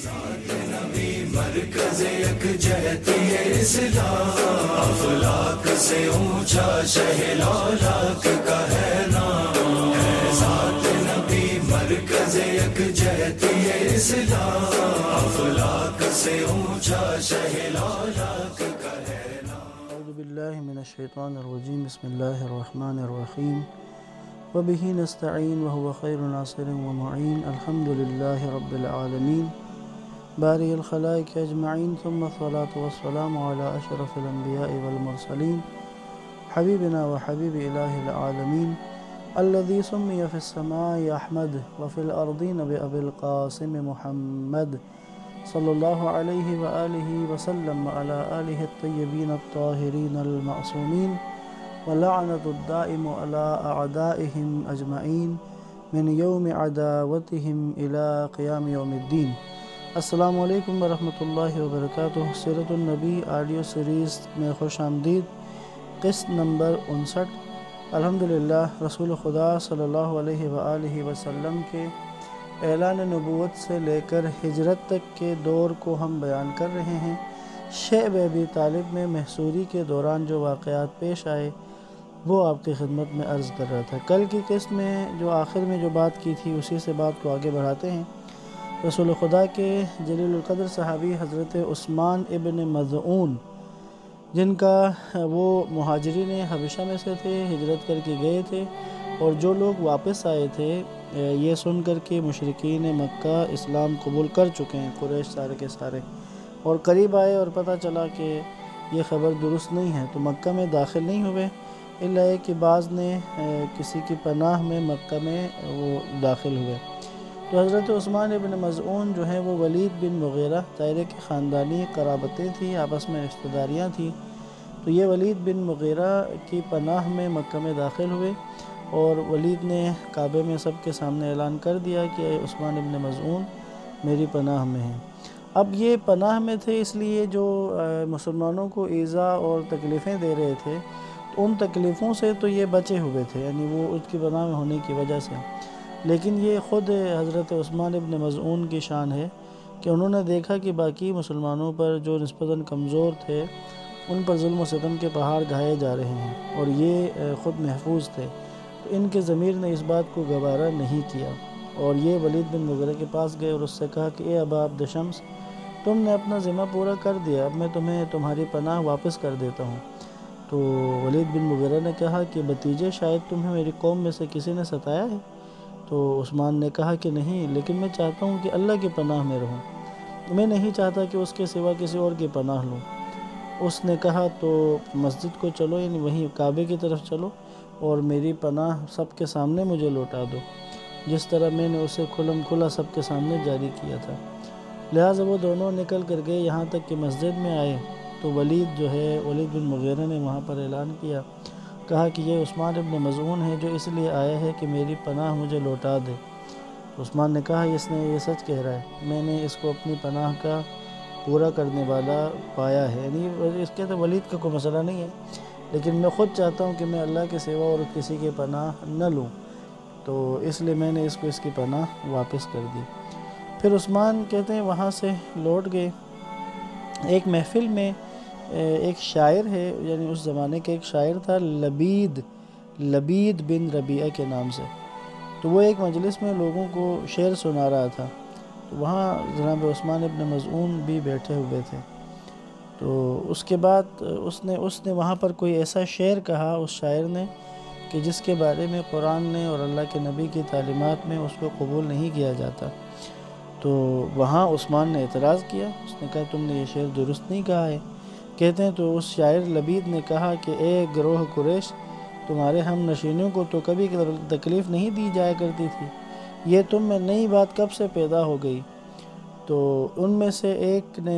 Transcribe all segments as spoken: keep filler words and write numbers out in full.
ذات نبی مرکز یکجہتی اسلام، افلاک سے اونچا شہ لالاک کا ہے نام، ہے ذات نبی مرکز یکجہتی اسلام، افلاک سے اونچا شہ لالاک کا ہے نام۔ اعوذ باللہ من الشیطان الرجیم، بسم اللہ الرحمن الرحیم، وبہ نستعین وہو خیر ناصر ومعین، الحمد للہ رب العالمین باری الخلائق اجمعین، ثم الصلاة والسلام علی اشرف الانبیاء والمرسلین، حبیبنا وحبیب الہ العالمین الذی سمی فی السماء احمد وفی الارضین بابی القاسم محمد صلی اللہ علیہ وآلہ وسلم وعلی آلہ الطیبین الطاہرین المعصومین ولعنت الدائم علی اعدائہم اجمعین من یوم عداوتہم الی قیام یوم الدین۔ السلام علیکم ورحمۃ اللہ وبرکاتہ۔ سیرت النبی آڈیو سیریز میں خوش آمدید۔ قسط نمبر انسٹھ۔ الحمدللہ رسول خدا صلی اللہ علیہ وآلہ وسلم کے اعلان نبوت سے لے کر ہجرت تک کے دور کو ہم بیان کر رہے ہیں۔ شعب ابی طالب میں محصوری کے دوران جو واقعات پیش آئے وہ آپ کی خدمت میں عرض کر رہا تھا۔ کل کی قسط میں جو آخر میں جو بات کی تھی اسی سے بات کو آگے بڑھاتے ہیں۔ رسول خدا کے جلیل القدر صحابی حضرت عثمان ابن مظعون، جن کا وہ مہاجرین حبشہ میں سے تھے، ہجرت کر کے گئے تھے، اور جو لوگ واپس آئے تھے یہ سن کر کے مشرکین مکہ اسلام قبول کر چکے ہیں، قریش سارے کے سارے، اور قریب آئے اور پتہ چلا کہ یہ خبر درست نہیں ہے تو مکہ میں داخل نہیں ہوئے، الا ہے کہ بعض نے کسی کی پناہ میں مکہ میں وہ داخل ہوئے۔ تو حضرت عثمان ابن مظعون جو ہیں وہ ولید بن مغیرہ طائرے کی خاندانی قرابتیں تھیں، آپس میں رشتہ داریاں تھیں، تو یہ ولید بن مغیرہ کی پناہ میں مکہ میں داخل ہوئے، اور ولید نے کعبے میں سب کے سامنے اعلان کر دیا کہ عثمان ابن مظعون میری پناہ میں ہیں۔ اب یہ پناہ میں تھے اس لیے جو مسلمانوں کو ایذا اور تکلیفیں دے رہے تھے تو ان تکلیفوں سے تو یہ بچے ہوئے تھے، یعنی وہ اس کی پناہ میں ہونے کی وجہ سے، لیکن یہ خود حضرت عثمان ابن مظعون کی شان ہے کہ انہوں نے دیکھا کہ باقی مسلمانوں پر جو نسبتاً کمزور تھے ان پر ظلم و ستم کے پہاڑ ڈھائے جا رہے ہیں اور یہ خود محفوظ تھے، تو ان کے ضمیر نے اس بات کو گوارا نہیں کیا، اور یہ ولید بن مغیرہ کے پاس گئے اور اس سے کہا کہ اے ابا عبد شمس، تم نے اپنا ذمہ پورا کر دیا، اب میں تمہیں تمہاری پناہ واپس کر دیتا ہوں۔ تو ولید بن مغیرہ نے کہا کہ بھتیجے شاید تمہیں میری قوم میں سے کسی نے ستایا ہے؟ تو عثمان نے کہا کہ نہیں، لیکن میں چاہتا ہوں کہ اللہ کی پناہ میں رہوں، میں نہیں چاہتا کہ اس کے سوا کسی اور کی پناہ لوں۔ اس نے کہا تو مسجد کو چلو، یعنی وہیں کعبے کی طرف چلو، اور میری پناہ سب کے سامنے مجھے لوٹا دو، جس طرح میں نے اسے کھلم کھلا سب کے سامنے جاری کیا تھا۔ لہٰذا وہ دونوں نکل کر گئے، یہاں تک کہ مسجد میں آئے تو ولید جو ہے ولید بن مغیرہ نے وہاں پر اعلان کیا، کہا کہ یہ عثمان ابن مظعون ہے جو اس لیے آیا ہے کہ میری پناہ مجھے لوٹا دے۔ تو عثمان نے کہا اس نے یہ سچ کہہ رہا ہے، میں نے اس کو اپنی پناہ کا پورا کرنے والا پایا ہے، یعنی اس کے تو ولید کا کوئی مسئلہ نہیں ہے، لیکن میں خود چاہتا ہوں کہ میں اللہ کے سوا اور کسی کی پناہ نہ لوں، تو اس لیے میں نے اس کو اس کی پناہ واپس کر دی۔ پھر عثمان کہتے ہیں وہاں سے لوٹ گئے۔ ایک محفل میں ایک شاعر ہے، یعنی اس زمانے کے ایک شاعر تھا لبید لبید بن ربیعہ کے نام سے، تو وہ ایک مجلس میں لوگوں کو شعر سنا رہا تھا، تو وہاں جناب عثمان ابن مظعون بھی بیٹھے ہوئے تھے۔ تو اس کے بعد اس نے اس نے وہاں پر کوئی ایسا شعر کہا اس شاعر نے کہ جس کے بارے میں قرآن نے اور اللہ کے نبی کی تعلیمات میں اس کو قبول نہیں کیا جاتا۔ تو وہاں عثمان نے اعتراض کیا، اس نے کہا تم نے یہ شعر درست نہیں کہا ہے۔ کہتے ہیں تو اس شاعر لبید نے کہا کہ اے گروہ قریش، تمہارے ہم نشینوں کو تو کبھی تکلیف نہیں دی جایا کرتی تھی، یہ تم میں نئی بات کب سے پیدا ہو گئی؟ تو ان میں سے ایک نے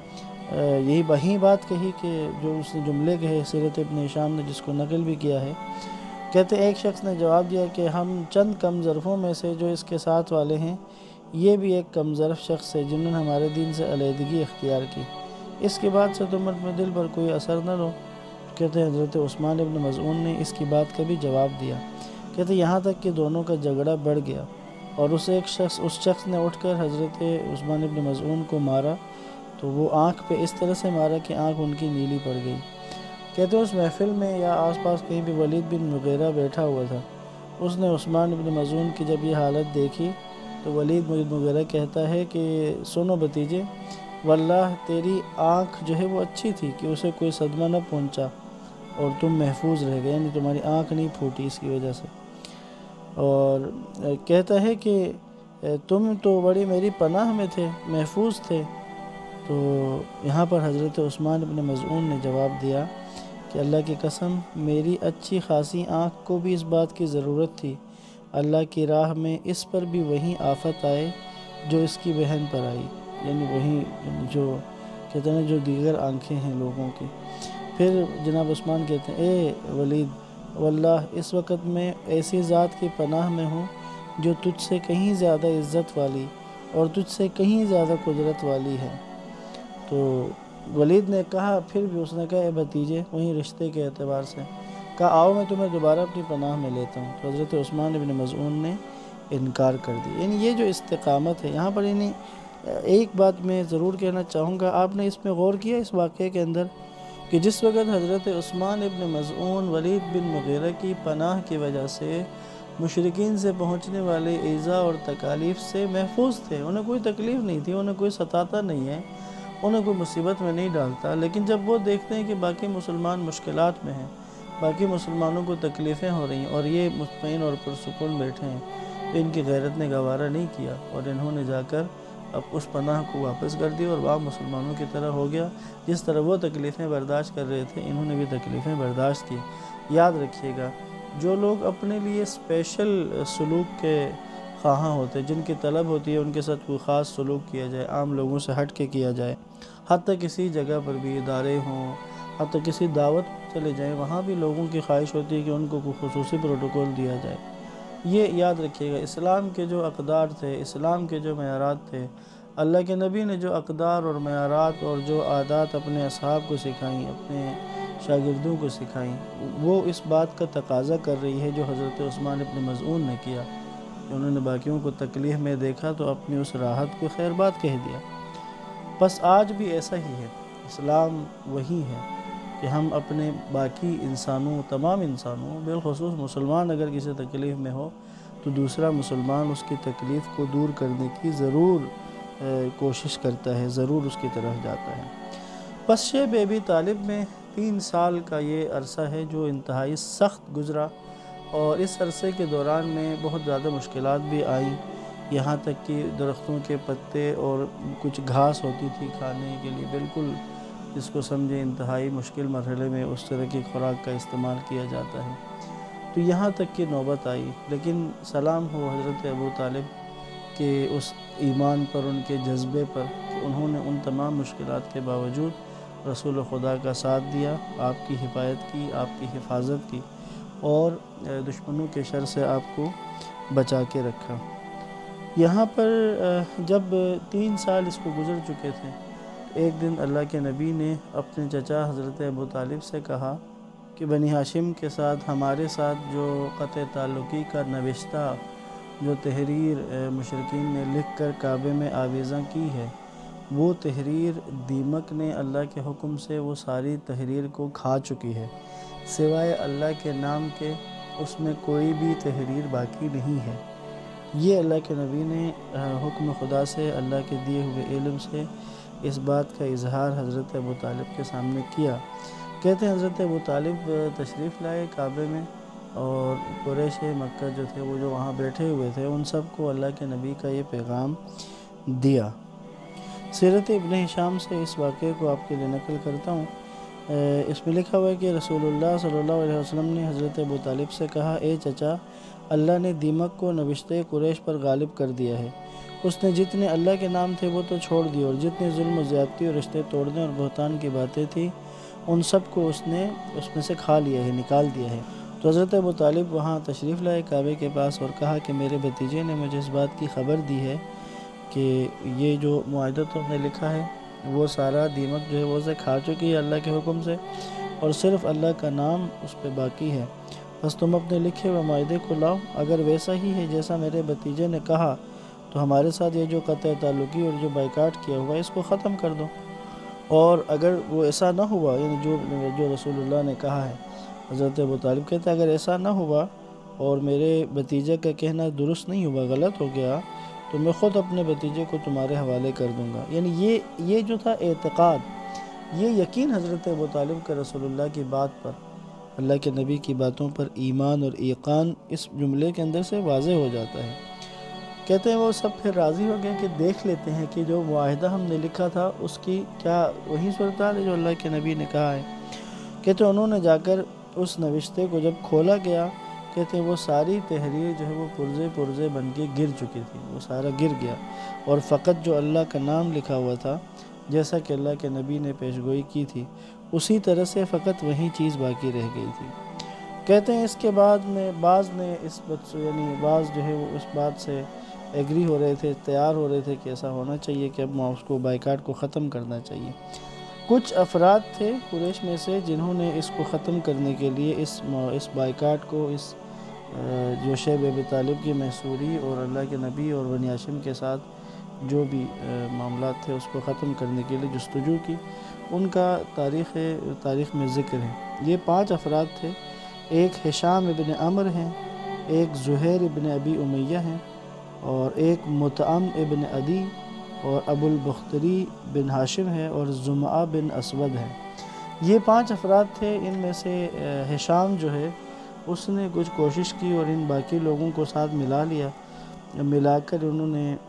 یہی وہی بات کہی کہ جو اس نے جملے کہے سیرت ابن ہشام نے جس کو نقل بھی کیا ہے۔ کہتے ایک شخص نے جواب دیا کہ ہم چند کم ظرفوں میں سے جو اس کے ساتھ والے ہیں، یہ بھی ایک کم ظرف شخص ہے جنہوں نے ہمارے دین سے علیحدگی اختیار کی، اس کے بعد سے تم اپنے دل پر کوئی اثر نہ لو۔ کہتے ہیں حضرت عثمان ابن مظعون نے اس کی بات کا بھی جواب دیا۔ کہتے یہاں تک کہ دونوں کا جھگڑا بڑھ گیا، اور اس ایک شخص اس شخص نے اٹھ کر حضرت عثمان ابن مظعون کو مارا تو وہ آنکھ پہ اس طرح سے مارا کہ آنکھ ان کی نیلی پڑ گئی۔ کہتے ہیں اس محفل میں یا آس پاس کہیں بھی ولید بن مغیرہ بیٹھا ہوا تھا، اس نے عثمان ابن مظعون کی جب یہ حالت دیکھی تو ولید بن مغیرہ کہتا ہے کہ سنو بھتیجے، واللہ تیری آنکھ جو ہے وہ اچھی تھی کہ اسے کوئی صدمہ نہ پہنچا اور تم محفوظ رہ گئے، یعنی تمہاری آنکھ نہیں پھوٹی اس کی وجہ سے۔ اور کہتا ہے کہ تم تو بڑی میری پناہ میں تھے، محفوظ تھے۔ تو یہاں پر حضرت عثمان ابن مظعون نے جواب دیا کہ اللہ کی قسم میری اچھی خاصی آنکھ کو بھی اس بات کی ضرورت تھی، اللہ کی راہ میں اس پر بھی وہی آفت آئے جو اس کی بہن پر آئی، یعنی وہی جو کہتے ہیں جو دیگر آنکھیں ہیں لوگوں کی۔ پھر جناب عثمان کہتے ہیں اے ولید، واللہ اس وقت میں ایسی ذات کی پناہ میں ہوں جو تجھ سے کہیں زیادہ عزت والی اور تجھ سے کہیں زیادہ قدرت والی ہے۔ تو ولید نے کہا، پھر بھی اس نے کہا اے بھتیجے، وہیں رشتے کے اعتبار سے کہا آؤ میں تمہیں دوبارہ اپنی پناہ میں لیتا ہوں۔ تو حضرت عثمان ابن مظعون نے انکار کر دی۔ یعنی یہ جو استقامت ہے یہاں پر، یعنی ایک بات میں ضرور کہنا چاہوں گا، آپ نے اس میں غور کیا اس واقعے کے اندر کہ جس وقت حضرت عثمان ابن مظعون ولید بن مغیرہ کی پناہ کی وجہ سے مشرکین سے پہنچنے والے ایذا اور تکالیف سے محفوظ تھے، انہیں کوئی تکلیف نہیں تھی، انہیں کوئی ستاتا نہیں ہے، انہیں کوئی مصیبت میں نہیں ڈالتا، لیکن جب وہ دیکھتے ہیں کہ باقی مسلمان مشکلات میں ہیں، باقی مسلمانوں کو تکلیفیں ہو رہی ہیں اور یہ مطمئن اور پرسکون بیٹھے ہیں، تو ان کی غیرت نے گوارہ نہیں کیا اور انہوں نے جا کر اب اس پناہ کو واپس کر دی اور وہ مسلمانوں کی طرح ہو گیا۔ جس طرح وہ تکلیفیں برداشت کر رہے تھے انہوں نے بھی تکلیفیں برداشت کی۔ یاد رکھیے گا، جو لوگ اپنے لیے اسپیشل سلوک کے خواہاں ہوتے ہیں، جن کی طلب ہوتی ہے ان کے ساتھ کوئی خاص سلوک کیا جائے، عام لوگوں سے ہٹ کے کیا جائے، حتیٰ کسی جگہ پر بھی ادارے ہوں، حتیٰ کسی دعوت چلے جائیں، وہاں بھی لوگوں کی خواہش ہوتی ہے کہ ان کو کوئی خصوصی پروٹوکول دیا جائے۔ یہ یاد رکھیے گا، اسلام کے جو اقدار تھے، اسلام کے جو معیارات تھے، اللہ کے نبی نے جو اقدار اور معیارات اور جو عادات اپنے اصحاب کو سکھائیں، اپنے شاگردوں کو سکھائیں، وہ اس بات کا تقاضا کر رہی ہے جو حضرت عثمان ابن مظعون نے کیا کہ انہوں نے باقیوں کو تکلیف میں دیکھا تو اپنی اس راحت کو خیر بات کہہ دیا۔ بس آج بھی ایسا ہی ہے، اسلام وہی ہے کہ ہم اپنے باقی انسانوں، تمام انسانوں، بالخصوص مسلمان اگر کسی تکلیف میں ہو تو دوسرا مسلمان اس کی تکلیف کو دور کرنے کی ضرور کوشش کرتا ہے، ضرور اس کی طرف جاتا ہے۔ بس شیب ابی طالب میں تین سال کا یہ عرصہ ہے جو انتہائی سخت گزرا، اور اس عرصے کے دوران میں بہت زیادہ مشکلات بھی آئیں، یہاں تک کہ درختوں کے پتے اور کچھ گھاس ہوتی تھی کھانے کے لیے، بالکل جس کو سمجھے انتہائی مشکل مرحلے میں اس طرح کی خوراک کا استعمال کیا جاتا ہے۔ تو یہاں تک کہ نوبت آئی، لیکن سلام ہو حضرت ابو طالب کہ اس ایمان پر، ان کے جذبے پر، کہ انہوں نے ان تمام مشکلات کے باوجود رسول خدا کا ساتھ دیا، آپ کی حفاظت کی، آپ کی حفاظت کی اور دشمنوں کے شر سے آپ کو بچا کے رکھا۔ یہاں پر جب تین سال اس کو گزر چکے تھے، ایک دن اللہ کے نبی نے اپنے چچا حضرت ابو طالب سے کہا کہ بنی ہاشم کے ساتھ ہمارے ساتھ جو قطع تعلقی کا نوشتہ، جو تحریر مشرکین نے لکھ کر کعبے میں آویزاں کی ہے، وہ تحریر دیمک نے اللہ کے حکم سے وہ ساری تحریر کو کھا چکی ہے، سوائے اللہ کے نام کے اس میں کوئی بھی تحریر باقی نہیں ہے۔ یہ اللہ کے نبی نے حکم خدا سے، اللہ کے دیے ہوئے علم سے اس بات کا اظہار حضرت ابو طالب کے سامنے کیا۔ کہتے ہیں حضرت ابو طالب تشریف لائے کعبے میں، اور قریش مکہ جو تھے وہ جو وہاں بیٹھے ہوئے تھے ان سب کو اللہ کے نبی کا یہ پیغام دیا۔ سیرت ابن ہشام سے اس واقعے کو آپ کے لیے نقل کرتا ہوں۔ اس میں لکھا ہوا ہے کہ رسول اللہ صلی اللہ علیہ وسلم نے حضرت ابو طالب سے کہا، اے چچا، اللہ نے دیمک کو نوشتہ قریش پر غالب کر دیا ہے، اس نے جتنے اللہ کے نام تھے وہ تو چھوڑ دیے، اور جتنے ظلم و زیادتی اور رشتے توڑنے اور بہتان کی باتیں تھیں ان سب کو اس نے اس میں سے کھا لیا ہے، نکال دیا ہے۔ تو حضرت ابو طالب وہاں تشریف لائے کعبے کے پاس اور کہا کہ میرے بھتیجے نے مجھے اس بات کی خبر دی ہے کہ یہ جو معاہدہ تم نے لکھا ہے وہ سارا دیمک جو ہے وہ اسے کھا چکی ہے اللہ کے حکم سے، اور صرف اللہ کا نام اس پہ باقی ہے، بس تم اپنے لکھے ہوئے معاہدے کو لاؤ، اگر ویسا ہی ہے جیسا میرے بھتیجے نے کہا تو ہمارے ساتھ یہ جو قطع تعلقی اور جو بائیکاٹ کیا ہوا ہے اس کو ختم کر دو، اور اگر وہ ایسا نہ ہوا، یعنی جو جو رسول اللہ نے کہا ہے، حضرت ابو طالب کہتے ہیں اگر ایسا نہ ہوا اور میرے بھتیجے کا کہنا درست نہیں ہوا، غلط ہو گیا، تو میں خود اپنے بھتیجے کو تمہارے حوالے کر دوں گا۔ یعنی یہ یہ جو تھا اعتقاد، یہ یقین حضرت ابو طالب کا رسول اللہ کی بات پر، اللہ کے نبی کی باتوں پر ایمان اور ایقان اس جملے کے اندر سے واضح ہو جاتا ہے۔ کہتے ہیں وہ سب پھر راضی ہو گئے کہ دیکھ لیتے ہیں کہ جو معاہدہ ہم نے لکھا تھا اس کی کیا وہی صورتحال ہے جو اللہ کے نبی نے کہا ہے۔ کہتے ہیں انہوں نے جا کر اس نوشتے کو جب کھولا گیا، کہتے ہیں وہ ساری تحریر جو ہے وہ پرزے پرزے بن کے گر چکی تھی، وہ سارا گر گیا، اور فقط جو اللہ کا نام لکھا ہوا تھا جیسا کہ اللہ کے نبی نے پیشگوئی کی تھی اسی طرح سے فقط وہی چیز باقی رہ گئی تھی۔ کہتے ہیں اس کے بعد میں بعض نے اس بات یعنی بعض جو ہے وہ اس بات سے ایگری ہو رہے تھے، تیار ہو رہے تھے کہ ایسا ہونا چاہیے کہ اب اس کو بائیکاٹ کو ختم کرنا چاہیے۔ کچھ افراد تھے قریش میں سے جنہوں نے اس کو ختم کرنے کے لیے اس اس بائیکاٹ کو، اس جو شیب ابی طالب کی محصوری اور اللہ کے نبی اور بنی ہاشم کے ساتھ جو بھی معاملات تھے اس کو ختم کرنے کے لیے جستجو کی، ان کا تاریخ تاریخ میں ذکر ہے۔ یہ پانچ افراد تھے، ایک ہشام ابن عمر ہیں، ایک زہیر ابن ابی امیہ ہیں، اور ایک مطعم ابن عدی، اور ابو البختری بن ہاشم ہے، اور زمعہ بن اسود ہے۔ یہ پانچ افراد تھے۔ ان میں سے ہشام جو ہے اس نے کچھ کوشش کی اور ان باقی لوگوں کو ساتھ ملا لیا، ملا کر انہوں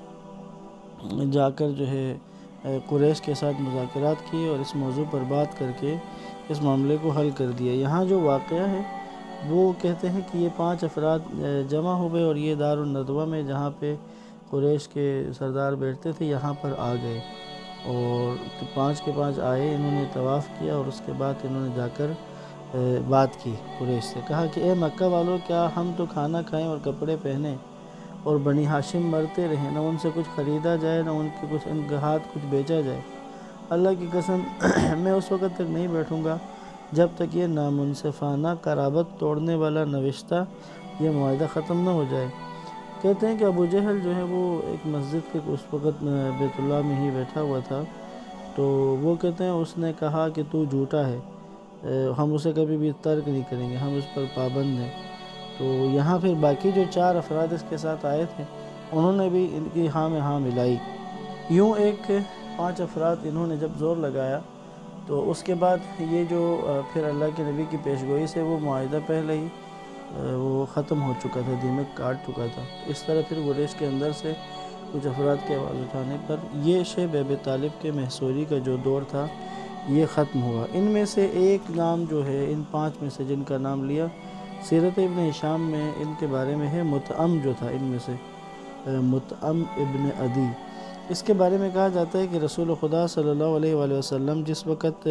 نے جا کر جو ہے قریش کے ساتھ مذاکرات کیے اور اس موضوع پر بات کر کے اس معاملے کو حل کر دیا۔ یہاں جو واقعہ ہے وہ کہتے ہیں کہ یہ پانچ افراد جمع ہوئے اور یہ دار الندوہ میں جہاں پہ قریش کے سردار بیٹھتے تھے یہاں پر آ گئے، اور پانچ کے پانچ آئے، انہوں نے طواف کیا اور اس کے بعد انہوں نے جا کر بات کی قریش سے، کہا کہ اے مکہ والوں، کیا ہم تو کھانا کھائیں اور کپڑے پہنیں اور بنی ہاشم مرتے رہیں، نہ ان سے کچھ خریدا جائے نہ ان کے کچھ ان کے ہاتھ کچھ بیچا جائے؟ اللہ کی قسم میں اس وقت تک نہیں بیٹھوں گا جب تک یہ نامنصفانہ قرابت توڑنے والا نوشتہ یہ معاہدہ ختم نہ ہو جائے۔ کہتے ہیں کہ ابو جہل جو ہے وہ ایک مسجد کے اس وقت بیت اللہ میں ہی بیٹھا ہوا تھا، تو وہ کہتے ہیں اس نے کہا کہ تو جھوٹا ہے، ہم اسے کبھی بھی ترک نہیں کریں گے، ہم اس پر پابند ہیں۔ تو یہاں پھر باقی جو چار افراد اس کے ساتھ آئے تھے انہوں نے بھی ان کی ہاں میں ہاں ملائی۔ یوں ایک پانچ افراد انہوں نے جب زور لگایا تو اس کے بعد یہ جو پھر اللہ کے نبی کی پیشگوئی سے وہ معاہدہ پہلے ہی وہ ختم ہو چکا تھا، دیمک کاٹ چکا تھا۔ اس طرح پھر قریش کے اندر سے کچھ افراد کے آواز اٹھانے پر یہ شیب ابی طالب کے محصوری کا جو دور تھا یہ ختم ہوا۔ ان میں سے ایک نام جو ہے ان پانچ میں سے جن کا نام لیا سیرت ابن ہشام میں ان کے بارے میں ہے، مطعم جو تھا ان میں سے، مطعم ابن عدی۔ اس کے بارے میں کہا جاتا ہے کہ رسول خدا صلی اللہ علیہ وآلہ وسلم جس وقت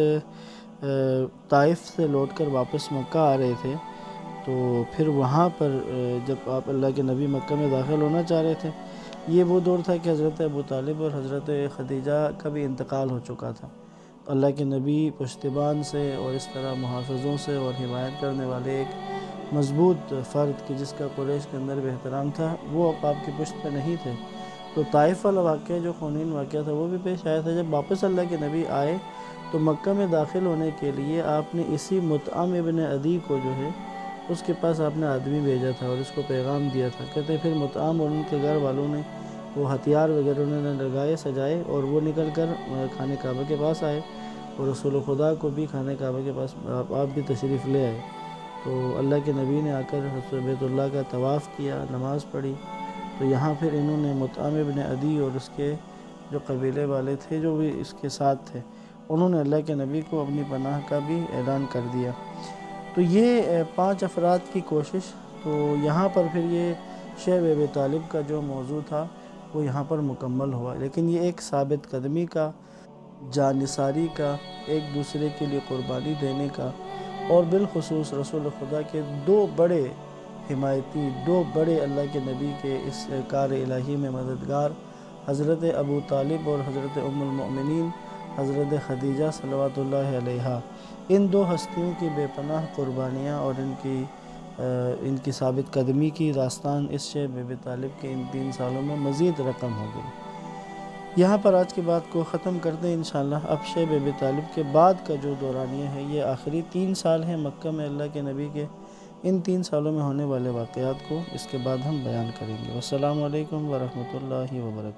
طائف سے لوٹ کر واپس مکہ آ رہے تھے تو پھر وہاں پر جب آپ اللہ کے نبی مکہ میں داخل ہونا چاہ رہے تھے، یہ وہ دور تھا کہ حضرت ابو طالب اور حضرت خدیجہ کا بھی انتقال ہو چکا تھا۔ اللہ کے نبی پشتبان سے اور اس طرح محافظوں سے اور حمایت کرنے والے ایک مضبوط فرد کہ جس کا قریش کے اندر بھی احترام تھا وہ آپ کی پشت پہ نہیں تھے، تو طائف والا واقعہ جو خونین واقعہ تھا وہ بھی پیش آیا تھا۔ جب واپس اللہ کے نبی آئے تو مکہ میں داخل ہونے کے لیے آپ نے اسی مطعم ابن عدی کو جو ہے اس کے پاس آپ نے آدمی بھیجا تھا اور اس کو پیغام دیا تھا۔ کہتے ہیں پھر مطعم اور ان کے گھر والوں نے وہ ہتھیار وغیرہ انہوں نے لگائے سجائے اور وہ نکل کر خانہ کعبہ کے پاس آئے اور رسول خدا کو بھی خانہ کعبہ کے پاس آپ بھی تشریف لے آئے۔ تو اللہ کے نبی نے آ کر بیت اللہ کا طواف کیا، نماز پڑھی، تو یہاں پھر انہوں نے مطعم ابن عدی اور اس کے جو قبیلے والے تھے جو بھی اس کے ساتھ تھے انہوں نے اللہ کے نبی کو اپنی پناہ کا بھی اعلان کر دیا۔ تو یہ پانچ افراد کی کوشش، تو یہاں پر پھر یہ شیب ابی طالب کا جو موضوع تھا وہ یہاں پر مکمل ہوا، لیکن یہ ایک ثابت قدمی کا، جانثاری کا، ایک دوسرے کے لیے قربانی دینے کا، اور بالخصوص رسول خدا کے دو بڑے حمایتی، دو بڑے اللہ کے نبی کے اس کار الہی میں مددگار حضرت ابو طالب اور حضرت ام المؤمنین حضرت خدیجہ صلوات اللہ علیہا، ان دو ہستیوں کی بے پناہ قربانیاں اور ان کی ان کی ثابت قدمی کی داستان اس شیب ابی طالب کے ان تین سالوں میں مزید رقم ہو گئی۔ یہاں پر آج کی بات کو ختم کرتے ہیں انشاءاللہ۔ اب شیب ابی طالب کے بعد کا جو دورانیہ ہے یہ آخری تین سال ہیں مکہ میں اللہ کے نبی کے، ان تین سالوں میں ہونے والے واقعات کو اس کے بعد ہم بیان کریں گے۔ والسلام علیکم ورحمۃ اللہ وبرکاتہ۔